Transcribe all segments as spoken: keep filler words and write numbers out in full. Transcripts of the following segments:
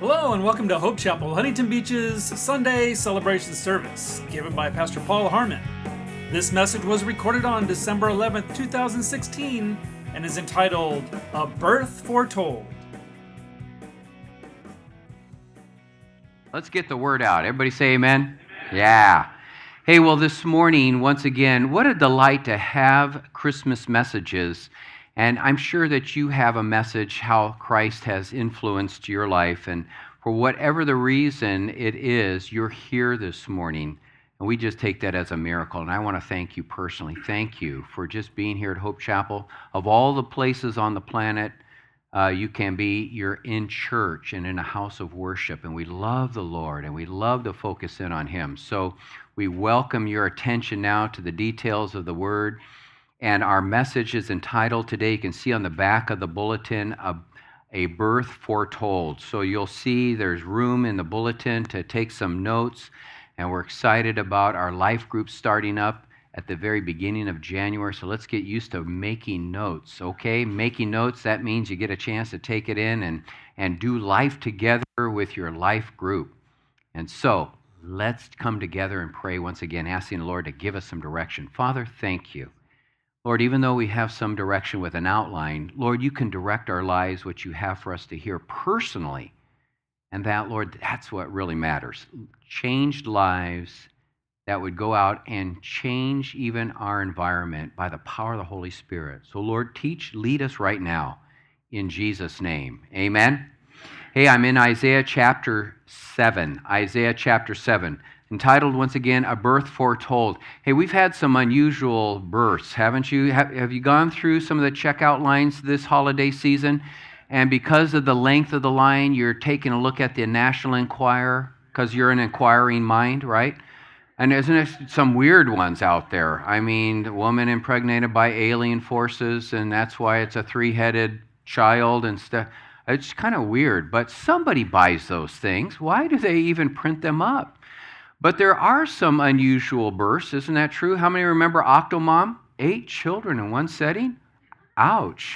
Hello and welcome to Hope Chapel, Huntington Beach's Sunday celebration service, given by Pastor Paul Harmon. This message was recorded on December eleventh, two thousand sixteen, and is entitled, A Birth Foretold. Let's get the word out. Everybody say amen? Amen. Yeah. Hey, well, this morning, once again, what a delight to have Christmas messages. And I'm sure that you have a message how Christ has influenced your life. And for whatever the reason it is, you're here this morning. And we just take that as a miracle. And I want to thank you personally. Thank you for just being here at Hope Chapel. Of all the places on the planet uh, you can be, you're in church and in a house of worship. And we love the Lord and we love to focus in on Him. So we welcome your attention now to the details of the Word. And our message is entitled today, you can see on the back of the bulletin, a, a Birth Foretold. So you'll see there's room in the bulletin to take some notes. And we're excited about our life group starting up at the very beginning of January. So let's get used to making notes, okay? Making notes, that means you get a chance to take it in and, and do life together with your life group. And so let's come together and pray once again, asking the Lord to give us some direction. Father, thank you. Lord, even though we have some direction with an outline, Lord, you can direct our lives, what you have for us to hear personally. And that, Lord, that's what really matters. Changed lives that would go out and change even our environment by the power of the Holy Spirit. So, Lord, teach, lead us right now in Jesus' name. Amen. Hey, I'm in Isaiah chapter seven. Isaiah chapter seven. Entitled, once again, A Birth Foretold. Hey, we've had some unusual births, haven't you? Have, have you gone through some of the checkout lines this holiday season? And because of the length of the line, you're taking a look at the National Enquirer, because you're an inquiring mind, right? And isn't there some weird ones out there? I mean, the woman impregnated by alien forces, and that's why it's a three-headed child and stuff. It's kind of weird, but somebody buys those things. Why do they even print them up? But there are some unusual births, isn't that true? How many remember Octomom? Eight children in one setting? Ouch.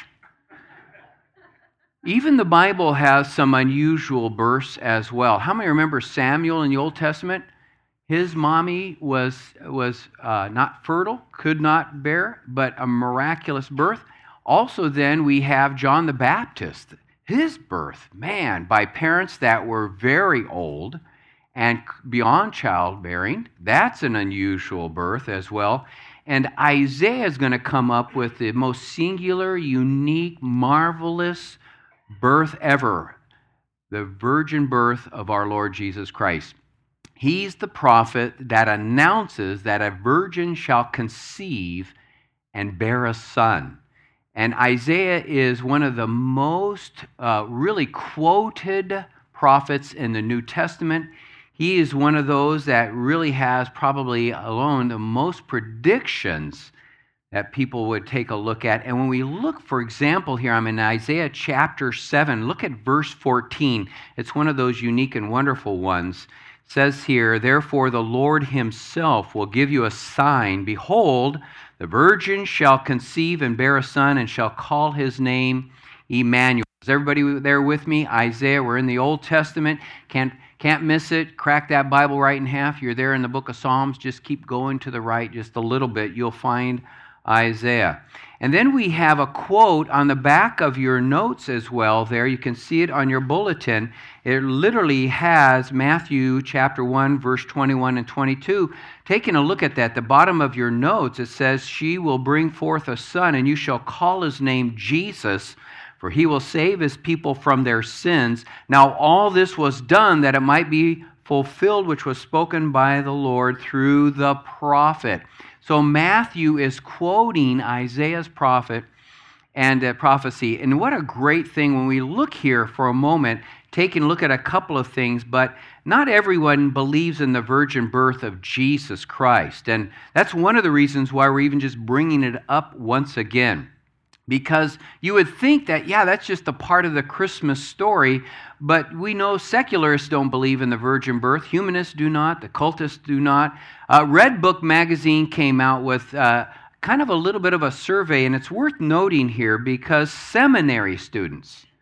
Even the Bible has some unusual births as well. How many remember Samuel in the Old Testament? His mommy was, was uh, not fertile, could not bear, but a miraculous birth. Also then we have John the Baptist. His birth, man, by parents that were very old and beyond childbearing. That's an unusual birth as well. And Isaiah is going to come up with the most singular, unique, marvelous birth ever, the virgin birth of our Lord Jesus Christ. He's the prophet that announces that a virgin shall conceive and bear a son. And Isaiah is one of the most uh, really quoted prophets in the New Testament. He is one of those that really has probably alone the most predictions that people would take a look at. And when we look, for example, here, I'm in Isaiah chapter seven. Look at verse fourteen. It's one of those unique and wonderful ones. It says here, therefore the Lord himself will give you a sign. Behold, the virgin shall conceive and bear a son and shall call his name Emmanuel. Is everybody there with me? Isaiah, we're in the Old Testament. Can't Can't miss it. Crack that Bible right in half. You're there in the book of Psalms. Just keep going to the right just a little bit. You'll find Isaiah. And then we have a quote on the back of your notes as well there. You can see it on your bulletin. It literally has Matthew chapter one, verse twenty-one and twenty-two. Taking a look at that, the bottom of your notes, it says, she will bring forth a son, and you shall call his name Jesus, for he will save his people from their sins. Now all this was done that it might be fulfilled, which was spoken by the Lord through the prophet. So Matthew is quoting Isaiah's prophet and uh, prophecy. And what a great thing when we look here for a moment, taking a look at a couple of things, but not everyone believes in the virgin birth of Jesus Christ. And that's one of the reasons why we're even just bringing it up once again. Because you would think that, yeah, that's just a part of the Christmas story, but we know secularists don't believe in the virgin birth. Humanists do not. The cultists do not. Uh, Red Book magazine came out with uh, kind of a little bit of a survey, and it's worth noting here because seminary students,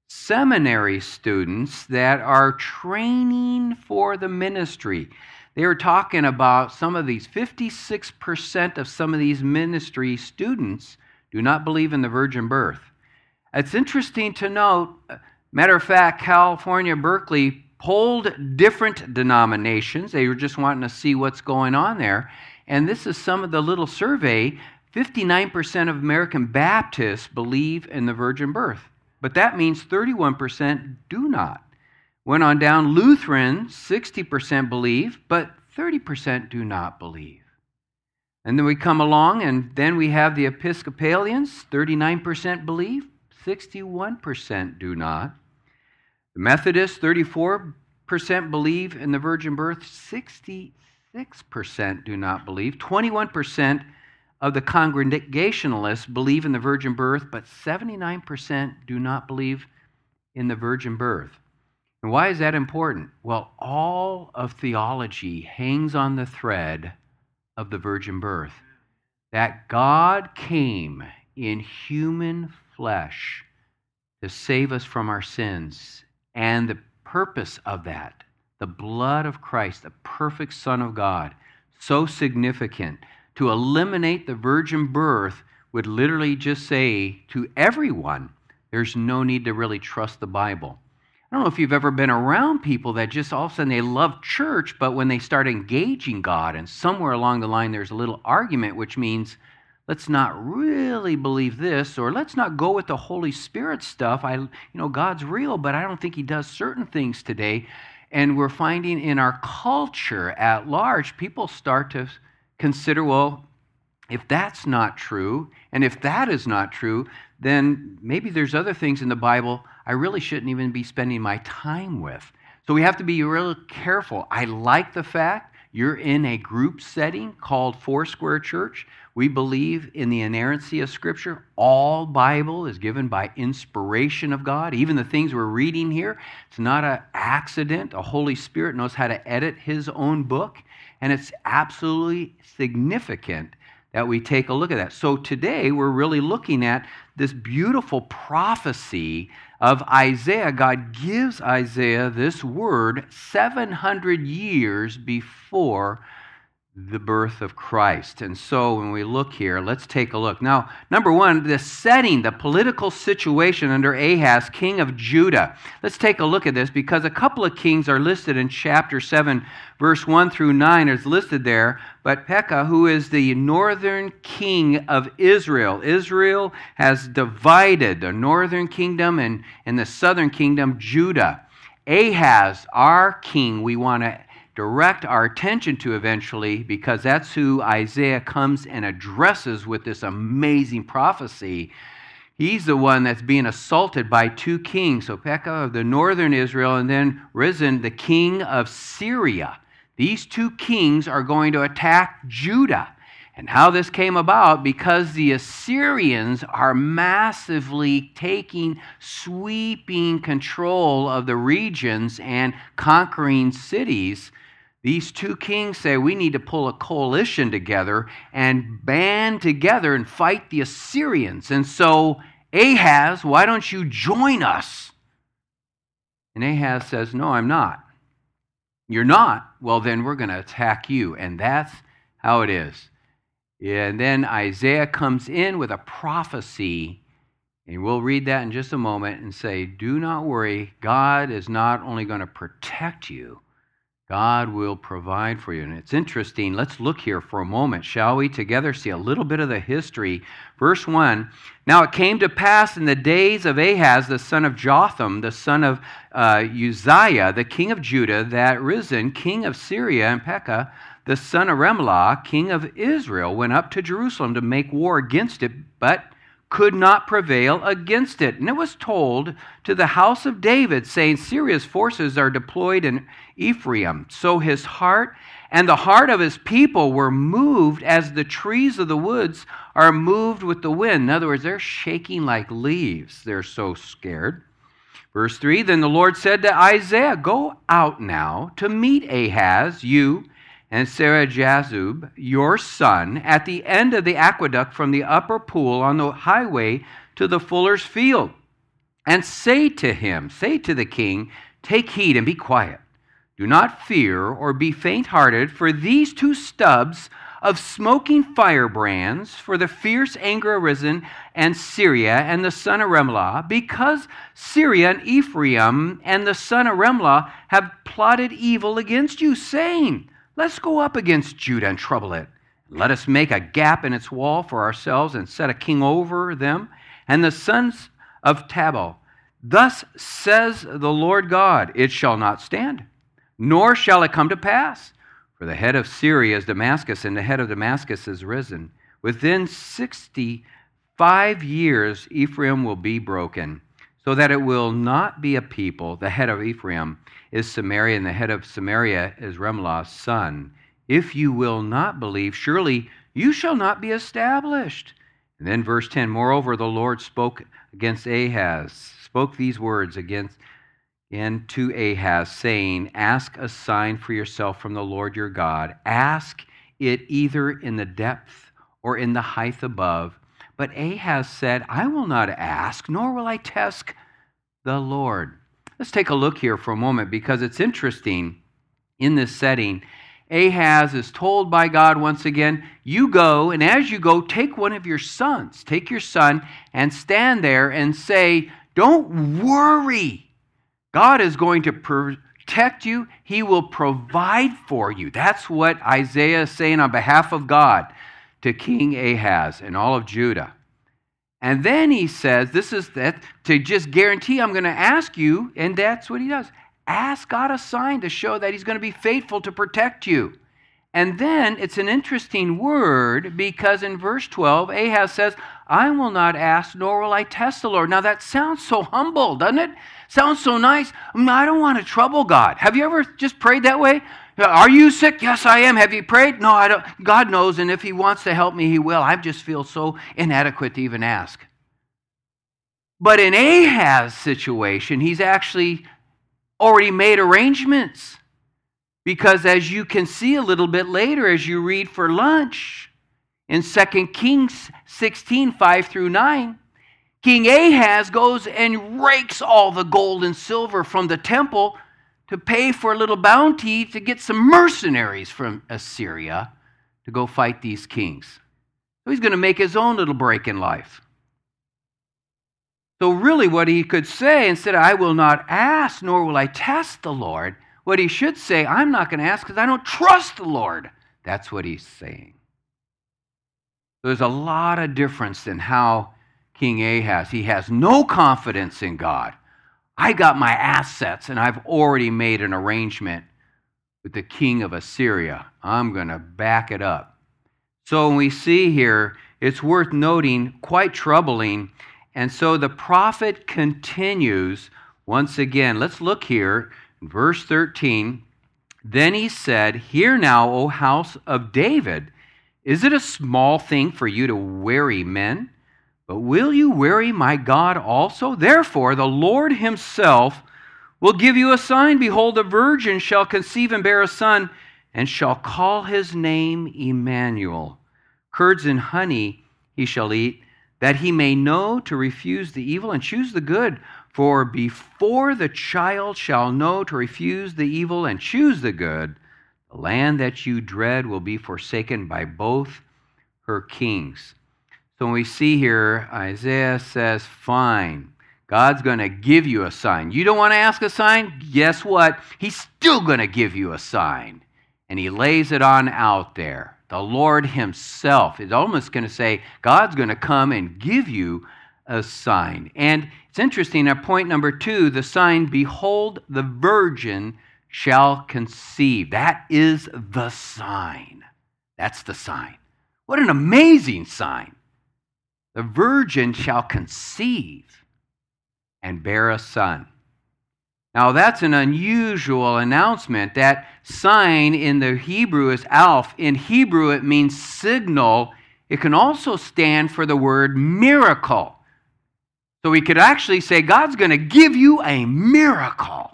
seminary students that are training for the ministry. They were talking about some of these, fifty-six percent of some of these ministry students do not believe in the virgin birth. It's interesting to note, matter of fact, California, Berkeley polled different denominations. They were just wanting to see what's going on there. And this is some of the little survey. fifty-nine percent of American Baptists believe in the virgin birth. But that means thirty-one percent do not. Went on down, Lutheran, sixty percent believe, but thirty percent do not believe. And then we come along, and then we have the Episcopalians, thirty-nine percent believe, sixty-one percent do not. The Methodists, thirty-four percent believe in the virgin birth, sixty-six percent do not believe. twenty-one percent of the Congregationalists believe in the virgin birth, but seventy-nine percent do not believe in the virgin birth. And why is that important? Well, all of theology hangs on the thread of the virgin birth. That God came in human flesh to save us from our sins. And the purpose of that, the blood of Christ, the perfect Son of God, so significant. To eliminate the virgin birth would literally just say to everyone, there's no need to really trust the Bible. I don't know if you've ever been around people that just all of a sudden they love church, but when they start engaging God, and somewhere along the line there's a little argument, which means let's not really believe this, or let's not go with the Holy Spirit stuff. I, you know, God's real, but I don't think He does certain things today. And we're finding in our culture at large, people start to consider, well, if that's not true, and if that is not true, then maybe there's other things in the Bible I really shouldn't even be spending my time with. So we have to be really careful. I like the fact you're in a group setting called Foursquare Church. We believe in the inerrancy of Scripture. All Bible is given by inspiration of God. Even the things we're reading here, it's not an accident. The Holy Spirit knows how to edit His own book, and it's absolutely significant that we take a look at that. So today we're really looking at this beautiful prophecy of Isaiah. God gives Isaiah this word seven hundred years before the birth of Christ. And so when we look here, let's take a look. Now, number one, the setting, the political situation under Ahaz, king of Judah. Let's take a look at this because a couple of kings are listed in chapter seven, verse one through nine is listed there. But Pekah, who is the northern king of Israel. Israel has divided the northern kingdom and, and the southern kingdom, Judah. Ahaz, our king, we want to direct our attention to eventually, because that's who Isaiah comes and addresses with this amazing prophecy. He's the one that's being assaulted by two kings. So Pekah of the northern Israel, and then Rezin, the king of Syria. These two kings are going to attack Judah. And how this came about, because the Assyrians are massively taking, sweeping control of the regions and conquering cities. These two kings say, we need to pull a coalition together and band together and fight the Assyrians. And so, Ahaz, why don't you join us? And Ahaz says, no, I'm not. You're not? Well, then we're going to attack you. And that's how it is. And then Isaiah comes in with a prophecy, and we'll read that in just a moment and say, do not worry, God is not only going to protect you, God will provide for you. And it's interesting. Let's look here for a moment, shall we? Together see a little bit of the history. Verse one, now it came to pass in the days of Ahaz, the son of Jotham, the son of uh, Uzziah, the king of Judah, that Rezin, king of Syria, and Pekah, the son of Remlah, king of Israel, went up to Jerusalem to make war against it, but could not prevail against it. And it was told to the house of David, saying, Syria's forces are deployed in Ephraim. So his heart and the heart of his people were moved as the trees of the woods are moved with the wind. In other words, they're shaking like leaves. They're so scared. Verse three, then the Lord said to Isaiah, go out now to meet Ahaz, you and Sarah-Jazub, your son, at the end of the aqueduct from the upper pool on the highway to the fuller's field. and say to him, say to the king, take heed and be quiet. Do not fear or be faint-hearted, for these two stubs of smoking firebrands, for the fierce anger arisen, and Syria and the son of Remlah, because Syria and Ephraim and the son of Remlah have plotted evil against you, saying, let's go up against Judah and trouble it. Let us make a gap in its wall for ourselves and set a king over them. And the sons of Tabal, thus says the Lord God, it shall not stand, nor shall it come to pass. For the head of Syria is Damascus, and the head of Damascus is risen. Within sixty-five years Ephraim will be broken, so that it will not be a people. The head of Ephraim is Samaria, and the head of Samaria is Remlah's son. If you will not believe, surely you shall not be established. And then verse ten, moreover, the Lord spoke against Ahaz, spoke these words against and to Ahaz, saying, ask a sign for yourself from the Lord your God. Ask it either in the depth or in the height above. But Ahaz said, I will not ask, nor will I test the Lord. Let's take a look here for a moment, because it's interesting in this setting. Ahaz is told by God once again, you go, and as you go, take one of your sons. Take your son and stand there and say, don't worry. God is going to protect you. He will provide for you. That's what Isaiah is saying on behalf of God to King Ahaz and all of Judah. And then he says, this is that to just guarantee I'm going to ask you, and that's what he does. Ask God a sign to show that he's going to be faithful to protect you. And then it's an interesting word, because in verse twelve, Ahaz says, I will not ask, nor will I test the Lord. Now that sounds so humble, doesn't it? Sounds so nice. I don't want to trouble God. Have you ever just prayed that way? Are you sick? Yes, I am. Have you prayed? No, I don't. God knows, and if he wants to help me, he will. I just feel so inadequate to even ask. But in Ahaz's situation, he's actually already made arrangements. Because as you can see a little bit later, as you read for lunch, in Second Kings sixteen, five through nine, King Ahaz goes and rakes all the gold and silver from the temple to pay for a little bounty to get some mercenaries from Assyria to go fight these kings. So he's going to make his own little break in life. So really what he could say, instead of I will not ask, nor will I test the Lord, what he should say, I'm not going to ask because I don't trust the Lord. That's what he's saying. There's a lot of difference in how King Ahaz, he has no confidence in God. I got my assets and I've already made an arrangement with the king of Assyria. I'm going to back it up. So when we see here, it's worth noting, quite troubling. And so the prophet continues once again. Let's look here. Verse thirteen, then he said, hear now, O house of David, is it a small thing for you to weary men? But will you weary my God also? Therefore, the Lord himself will give you a sign. Behold, a virgin shall conceive and bear a son, and shall call his name Emmanuel. Curds and honey he shall eat, that he may know to refuse the evil and choose the good. For before the child shall know to refuse the evil and choose the good, the land that you dread will be forsaken by both her kings. So when we see here, Isaiah says, fine, God's going to give you a sign. You don't want to ask a sign? Guess what? He's still going to give you a sign. And he lays it on out there. The Lord himself is almost going to say, God's going to come and give you a sign. And it's interesting, at point number two, the sign, behold, the virgin shall conceive. That is the sign. That's the sign. What an amazing sign. The virgin shall conceive and bear a son. Now that's an unusual announcement. That sign in the Hebrew is Aleph. In Hebrew it means signal. It can also stand for the word miracle. So we could actually say God's going to give you a miracle.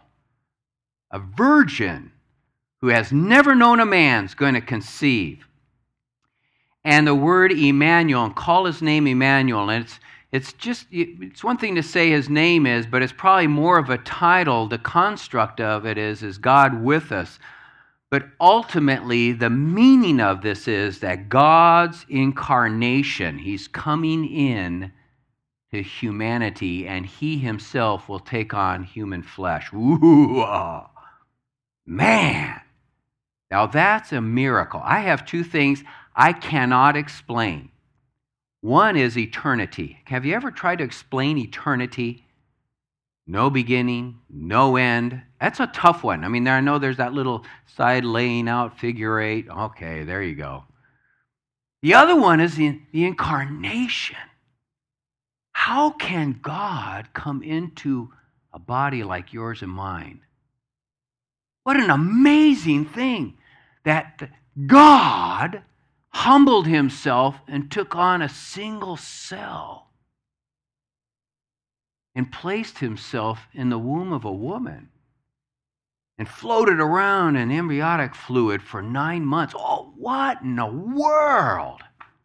A virgin who has never known a man is going to conceive. And the word Emmanuel, and call his name Emmanuel, and it's It's just, it's one thing to say his name is, but it's probably more of a title. The construct of it is, is God with us. But ultimately, the meaning of this is that God's incarnation, he's coming in to humanity, and he himself will take on human flesh. Ooh, oh, man. Now that's a miracle. I have two things I cannot explain. One is eternity. Have you ever tried to explain eternity? No beginning, no end. That's a tough one. I mean, there, I know there's that little side laying out figure eight. Okay, there you go. The other one is the, the incarnation. How can God come into a body like yours and mine? What an amazing thing that God humbled himself and took on a single cell and placed himself in the womb of a woman and floated around in embryonic fluid for nine months. Oh, what in the world?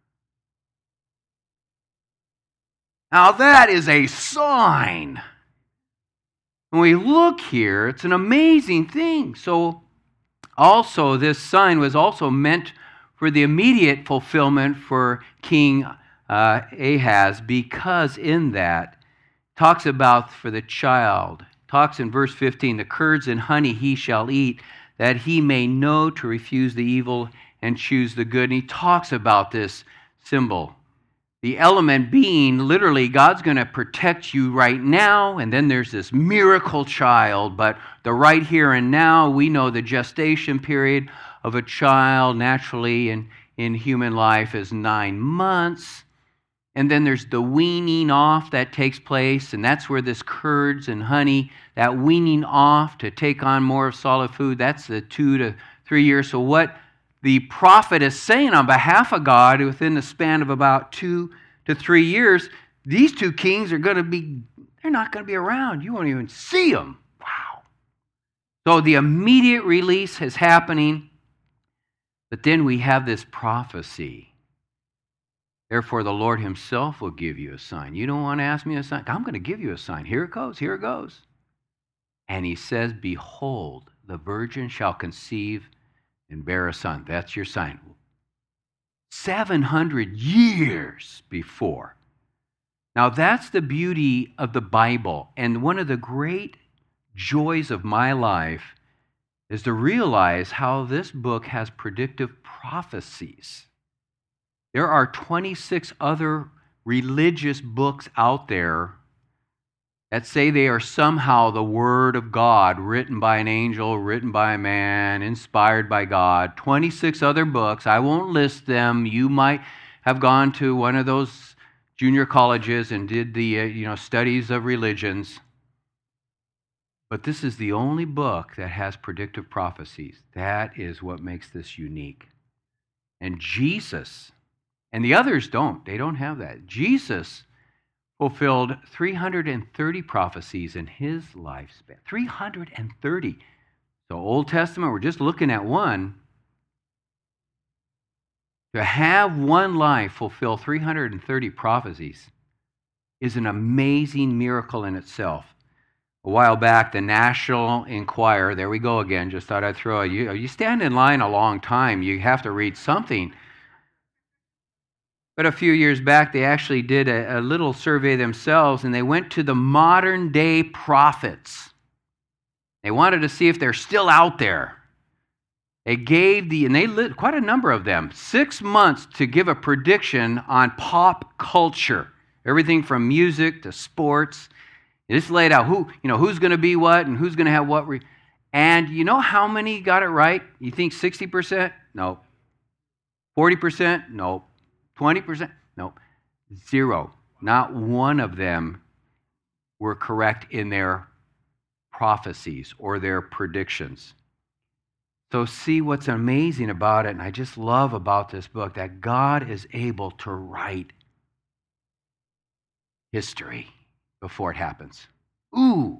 Now that is a sign. When we look here, it's an amazing thing. So also, this sign was also meant for the immediate fulfillment for King uh, Ahaz, because in that, talks about for the child, talks in verse fifteen, the curds and honey he shall eat, that he may know to refuse the evil and choose the good. And he talks about this symbol. The element being literally God's going to protect you right now, and then there's this miracle child, but the right here and now, we know the gestation period of a child naturally in, in human life is nine months. And then there's the weaning off that takes place, and that's where this curds and honey, that weaning off to take on more of solid food, that's the two to three years. So what the prophet is saying on behalf of God, within the span of about two to three years, these two kings are going to be, they're not going to be around. You won't even see them. Wow. So the immediate release is happening, but then we have this prophecy. Therefore, the Lord himself will give you a sign. You don't want to ask me a sign? I'm going to give you a sign. Here it goes, here it goes. And he says, behold, the virgin shall conceive and bear a son. That's your sign. seven hundred years before. Now, that's the beauty of the Bible. And one of the great joys of my life is to realize how this book has predictive prophecies. There are twenty-six other religious books out there that say they are somehow the Word of God, written by an angel, written by a man, inspired by God. twenty-six other books. I won't list them. You might have gone to one of those junior colleges and did the uh, you know studies of religions. But this is the only book that has predictive prophecies. That is what makes this unique. And Jesus, and the others don't. They don't have that. Jesus fulfilled three hundred thirty prophecies in his lifespan. three hundred thirty. So Old Testament, we're just looking at one. To have one life fulfill three hundred thirty prophecies is an amazing miracle in itself. A while back, the National Enquirer, there we go again, just thought I'd throw a, you, you stand in line a long time, you have to read something. But a few years back, they actually did a, a little survey themselves, and they went to the modern day prophets. They wanted to see if they're still out there. They gave the, and they lit quite a number of them, six months to give a prediction on pop culture. Everything from music to sports. They just laid out who, you know, who's going to be what and who's going to have what. Re- and you know how many got it right? You think sixty percent? No. forty percent? No. twenty percent? No. Zero. Not one of them were correct in their prophecies or their predictions. So see what's amazing about it, and I just love about this book, that God is able to write history before it happens. Ooh.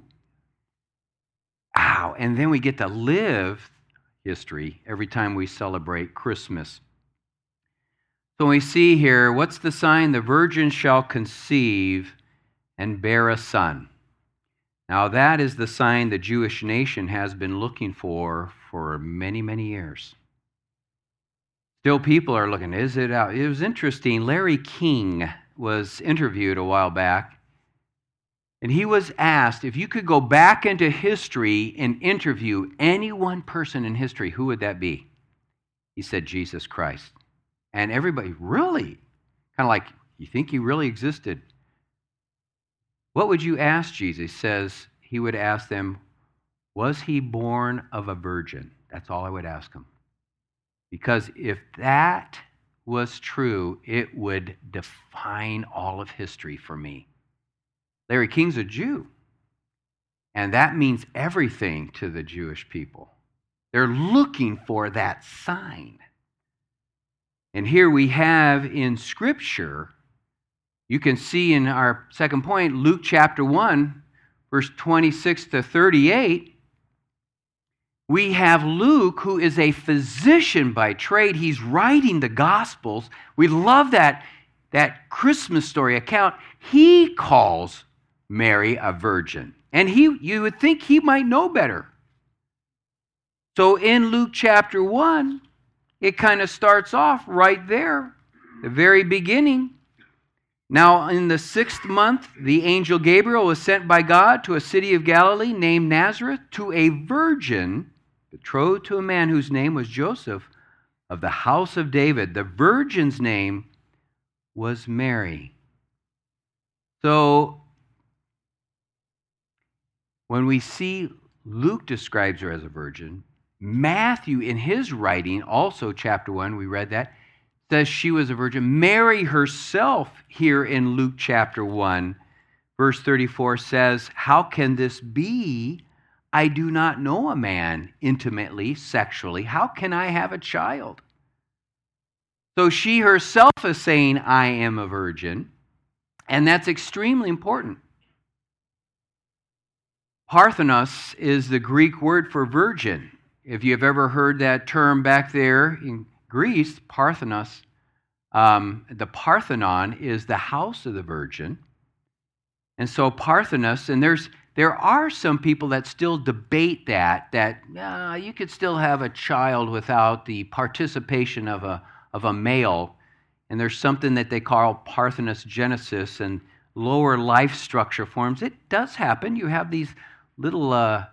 Ow. And then we get to live history every time we celebrate Christmas. So we see here, what's the sign? The virgin shall conceive and bear a son. Now that is the sign the Jewish nation has been looking for for many, many years. Still people are looking, is it out? It was interesting, Larry King was interviewed a while back, and he was asked, if you could go back into history and interview any one person in history, who would that be? He said, Jesus Christ. And everybody, really? Kind of like, you think he really existed? What would you ask Jesus? He says, he would ask them, was he born of a virgin? That's all I would ask him. Because if that was true, it would define all of history for me. Larry King's a Jew, and that means everything to the Jewish people. They're looking for that sign. And here we have in Scripture, you can see in our second point, Luke chapter one, verse twenty-six to thirty-eight, we have Luke, who is a physician by trade. He's writing the Gospels. We love that, that Christmas story account. He calls Mary a virgin. And he, you would think he might know better. So in Luke chapter one, it kind of starts off right there, the very beginning. Now, in the sixth month, the angel Gabriel was sent by God to a city of Galilee named Nazareth to a virgin betrothed to a man whose name was Joseph of the house of David. The virgin's name was Mary. So, when we see Luke describes her as a virgin, Matthew in his writing, also chapter one, we read that, says she was a virgin. Mary herself here in Luke chapter one, verse thirty-four says, how can this be? I do not know a man intimately, sexually. How can I have a child? So she herself is saying, I am a virgin. And that's extremely important. Parthenos is the Greek word for virgin. If you have ever heard that term back there in Greece, Parthenos, um, the Parthenon is the house of the virgin. And so Parthenos, and there's there are some people that still debate that, that uh, you could still have a child without the participation of a, of a male. And there's something that they call parthenogenesis and lower life structure forms. It does happen. You have these little uh,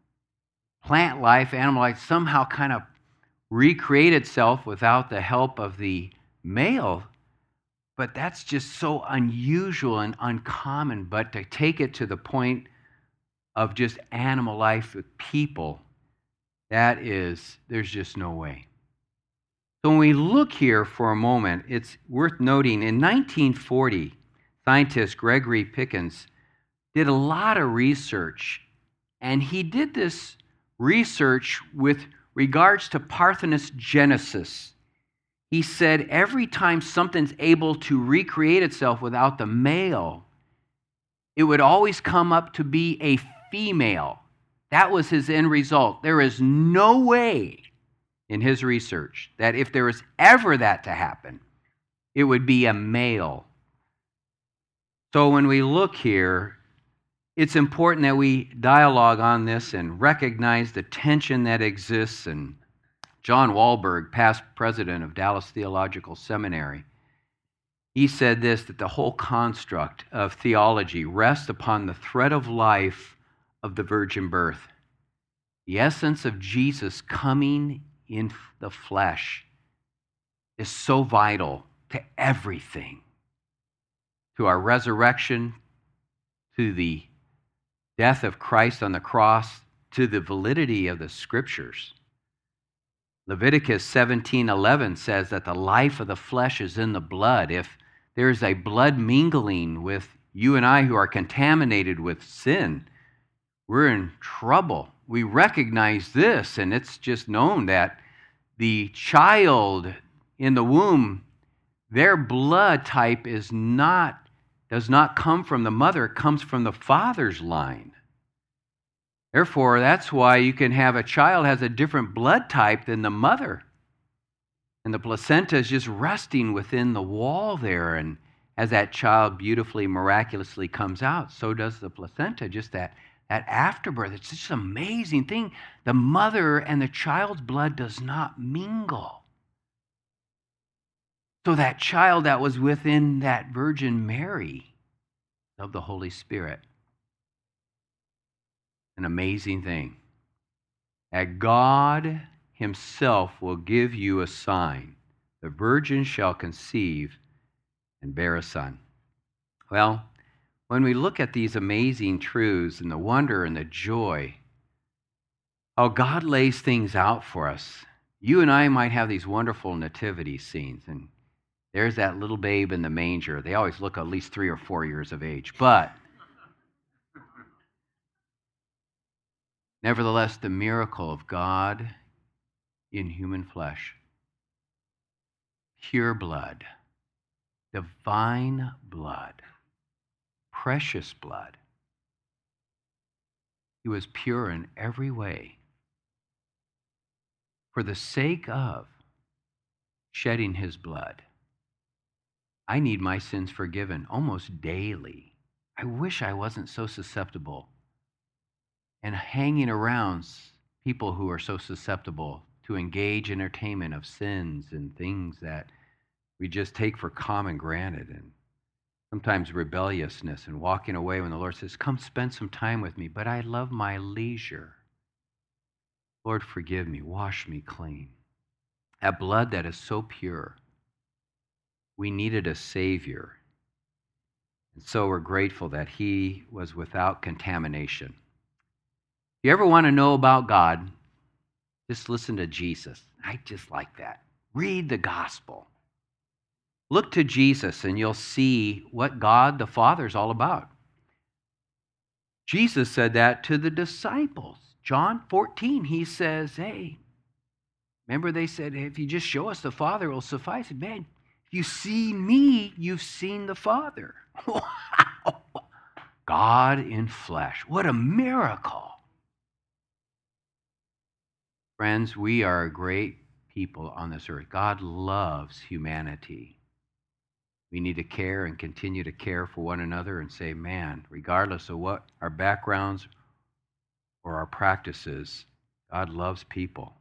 plant life, animal life, somehow kind of recreate itself without the help of the male. But that's just so unusual and uncommon. But to take it to the point of just animal life with people, that is, there's just no way. So when we look here for a moment, it's worth noting in nineteen forty, scientist Gregory Pickens did a lot of research, and he did this research with regards to parthenogenesis. He said every time something's able to recreate itself without the male, it would always come up to be a female. That was his end result. There is no way in his research that if there was ever that to happen, it would be a male. So when we look here, it's important that we dialogue on this and recognize the tension that exists. And John Wahlberg, past president of Dallas Theological Seminary, he said this, that the whole construct of theology rests upon the thread of life of the virgin birth. The essence of Jesus coming in the flesh is so vital to everything, to our resurrection, to the death of Christ on the cross, to the validity of the Scriptures. Leviticus seventeen eleven says that the life of the flesh is in the blood. If there's a blood mingling with you and I who are contaminated with sin, we're in trouble. We recognize this, and it's just known that the child in the womb, their blood type is not, does not come from the mother, it comes from the father's line. Therefore, that's why you can have a child has a different blood type than the mother. And the placenta is just resting within the wall there. And as that child beautifully, miraculously comes out, so does the placenta, just that, that afterbirth. It's just an amazing thing. The mother and the child's blood does not mingle. So that child that was within that Virgin Mary of the Holy Spirit, an amazing thing. That God Himself will give you a sign. The virgin shall conceive and bear a son. Well, when we look at these amazing truths and the wonder and the joy, how God lays things out for us, you and I might have these wonderful nativity scenes, and there's that little babe in the manger. They always look at least three or four years of age, but nevertheless, the miracle of God in human flesh, pure blood, divine blood, precious blood. He was pure in every way for the sake of shedding His blood. I need my sins forgiven almost daily. I wish I wasn't so susceptible and hanging around people who are so susceptible to engage in entertainment of sins and things that we just take for common granted, and sometimes rebelliousness and walking away when the Lord says, come spend some time with me, but I love my leisure. Lord, forgive me, wash me clean. That blood that is so pure, we needed a Savior. And so we're grateful that He was without contamination. If you ever want to know about God, just listen to Jesus. I just like that. Read the gospel. Look to Jesus and you'll see what God the Father is all about. Jesus said that to the disciples. John fourteen, He says, hey, remember they said, hey, if you just show us the Father, it will suffice. Man, if you see me, you've seen the Father. Wow. God in flesh. What a miracle. Friends, we are a great people on this earth. God loves humanity. We need to care and continue to care for one another and say, man, regardless of what our backgrounds or our practices, God loves people.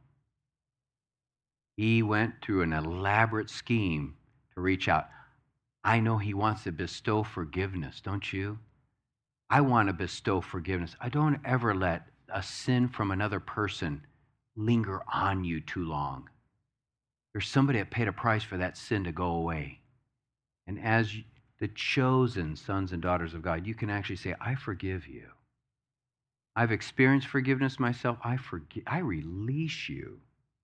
He went through an elaborate scheme to reach out. I know He wants to bestow forgiveness, don't you? I want to bestow forgiveness. I don't ever let a sin from another person linger on you too long. There's somebody that paid a price for that sin to go away. And as the chosen sons and daughters of God, you can actually say, I forgive you. I've experienced forgiveness myself. I forgive, I release you.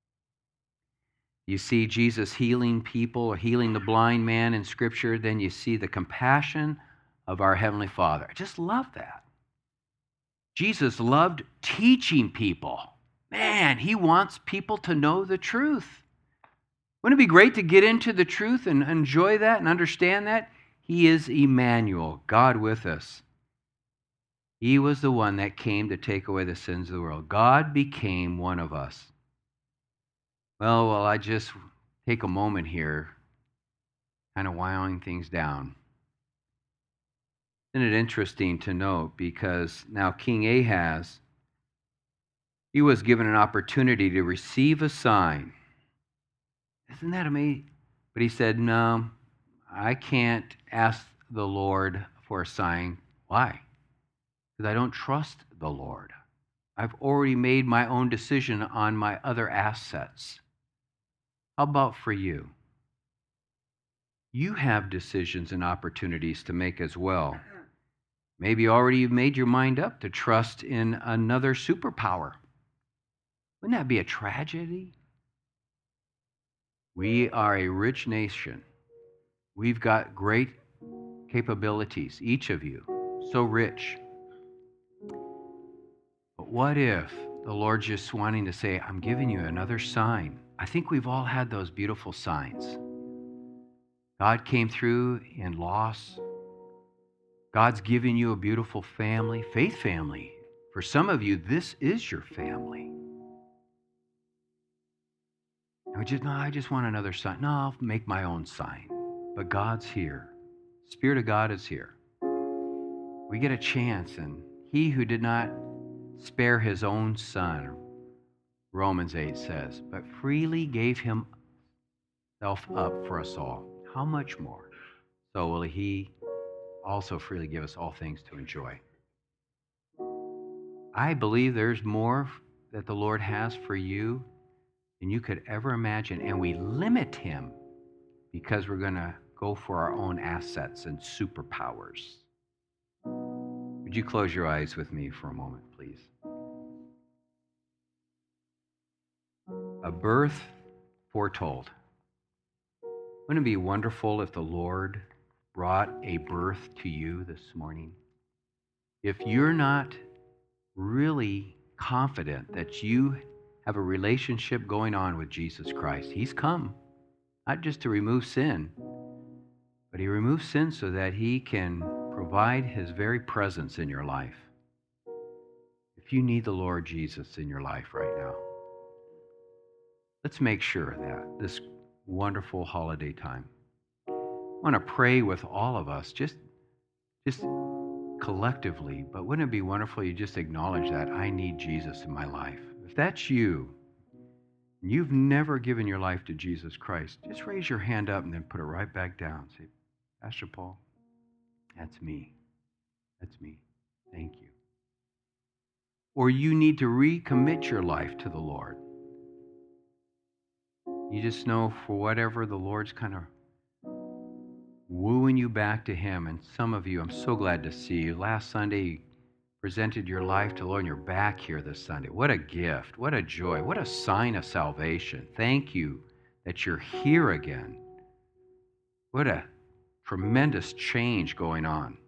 You see Jesus healing people or healing the blind man in Scripture, then you see the compassion of our Heavenly Father. I just love that. Jesus loved teaching people. Man, He wants people to know the truth. Wouldn't it be great to get into the truth and enjoy that and understand that? He is Emmanuel, God with us. He was the one that came to take away the sins of the world. God became one of us. Well, well, I just take a moment here, kind of winding things down. Isn't it interesting to note, because now King Ahaz, he was given an opportunity to receive a sign. Isn't that amazing? But he said, no, I can't ask the Lord for a sign. Why? Because I don't trust the Lord. I've already made my own decision on my other assets. How about for you? You have decisions and opportunities to make as well. Maybe already you've made your mind up to trust in another superpower. Wouldn't that be a tragedy? We are a rich nation. We've got great capabilities, each of you, so rich. But what if the Lord's just wanting to say, I'm giving you another sign? I think we've all had those beautiful signs. God came through in loss. God's giving you a beautiful family, faith family. For some of you, this is your family. And we just, no, I just want another sign. No, I'll make my own sign. But God's here. Spirit of God is here. We get a chance, and he who did not spare his own son, Romans eight says, but freely gave himself up for us all. How much more? So will he also freely give us all things to enjoy. I believe there's more that the Lord has for you than you could ever imagine, and we limit him because we're going to go for our own assets and superpowers. Would you close your eyes with me for a moment, please? A birth foretold. Wouldn't it be wonderful if the Lord brought a birth to you this morning? If you're not really confident that you have a relationship going on with Jesus Christ, he's come, not just to remove sin, but he removes sin so that he can provide his very presence in your life. If you need the Lord Jesus in your life right now, let's make sure that this wonderful holiday time, I want to pray with all of us, just, just collectively, but wouldn't it be wonderful you just acknowledge that I need Jesus in my life? If that's you, and you've never given your life to Jesus Christ, just raise your hand up and then put it right back down. Say, Pastor Paul, that's me. That's me. Thank you. Or you need to recommit your life to the Lord. You just know for whatever the Lord's kind of wooing you back to him. And some of you, I'm so glad to see you. Last Sunday, you presented your life to the Lord, and you're back here this Sunday. What a gift. What a joy. What a sign of salvation. Thank you that you're here again. What a tremendous change going on.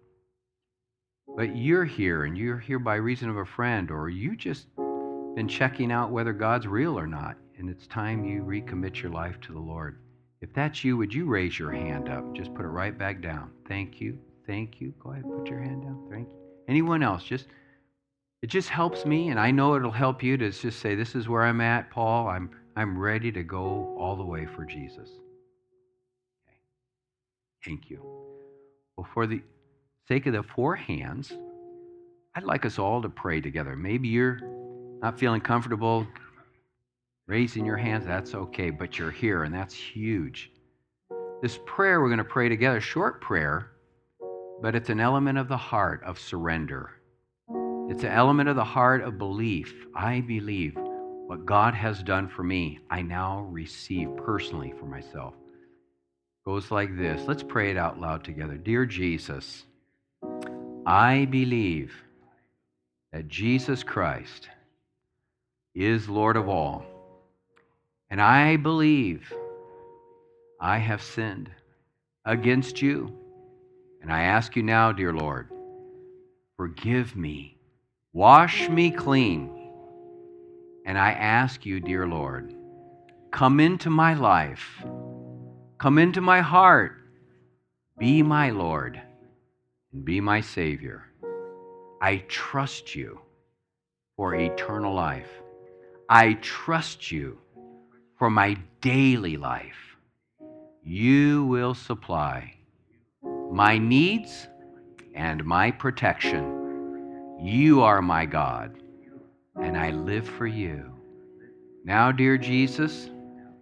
But you're here, and you're here by reason of a friend, or you just been checking out whether God's real or not, and it's time you recommit your life to the Lord. If that's you, would you raise your hand up? Just put it right back down. Thank you. Thank you. Go ahead, put your hand down. Thank you. Anyone else? Just it just helps me, and I know it'll help you to just say, this is where I'm at, Paul. I'm I'm ready to go all the way for Jesus. Okay. Thank you. Well, for the sake of the four hands, I'd like us all to pray together. Maybe you're not feeling comfortable raising your hands. That's okay, but you're here, and that's huge. This prayer we're going to pray together, short prayer, but it's an element of the heart of surrender. It's an element of the heart of belief. I believe what God has done for me, I now receive personally for myself. It goes like this. Let's pray it out loud together. Dear Jesus, I believe that Jesus Christ is Lord of all. And I believe I have sinned against you. And I ask you now, dear Lord, forgive me. Wash me clean. And I ask you, dear Lord, come into my life. Come into my heart. Be my Lord and be my Savior. I trust you for eternal life. I trust you for my daily life. You will supply my needs and my protection. You are my God, and I live for you. Now, dear Jesus,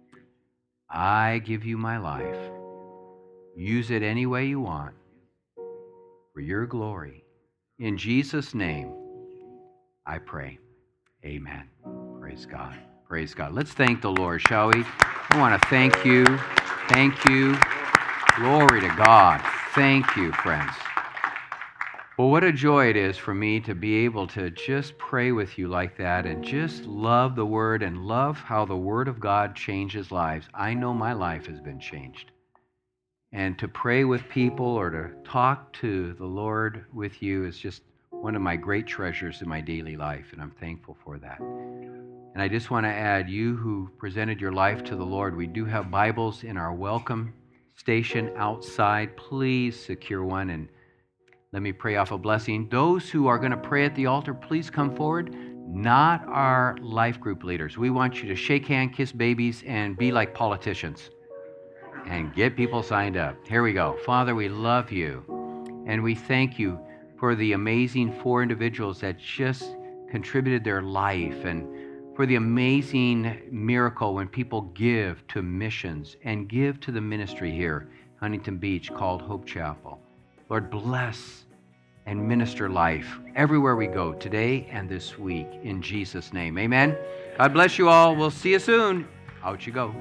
I give you my life. Use it any way you want for your glory. In Jesus' name, I pray. Amen. Praise God. Praise God. Let's thank the Lord, shall we? I want to thank you. Thank you. Glory to God. Thank you, friends. Well, what a joy it is for me to be able to just pray with you like that and just love the Word and love how the Word of God changes lives. I know my life has been changed. And to pray with people or to talk to the Lord with you is just one of my great treasures in my daily life, and I'm thankful for that. And I just want to add, you who presented your life to the Lord, we do have Bibles in our welcome station outside. Please secure one and let me pray off a blessing. Those who are going to pray at the altar, please come forward. not our life group leaders. We want you to shake hands, kiss babies, and be like politicians and get people signed up. Here we go. Father, we love you, and we thank you for the amazing four individuals that just contributed their life, and for the amazing miracle when people give to missions and give to the ministry here, Huntington Beach, called Hope Chapel. Lord, bless and minister life everywhere we go today and this week, in Jesus' name. Amen. God bless you all. We'll see you soon. Out you go.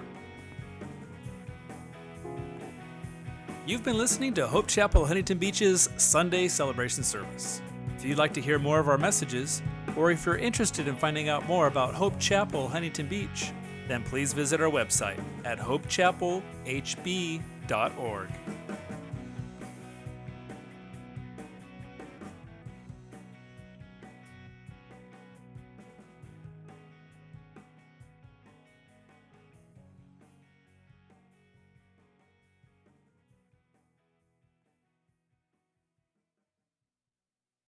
You've been listening to Hope Chapel Huntington Beach's Sunday celebration service. If you'd like to hear more of our messages, or if you're interested in finding out more about Hope Chapel Huntington Beach, then please visit our website at hope chapel h b dot org.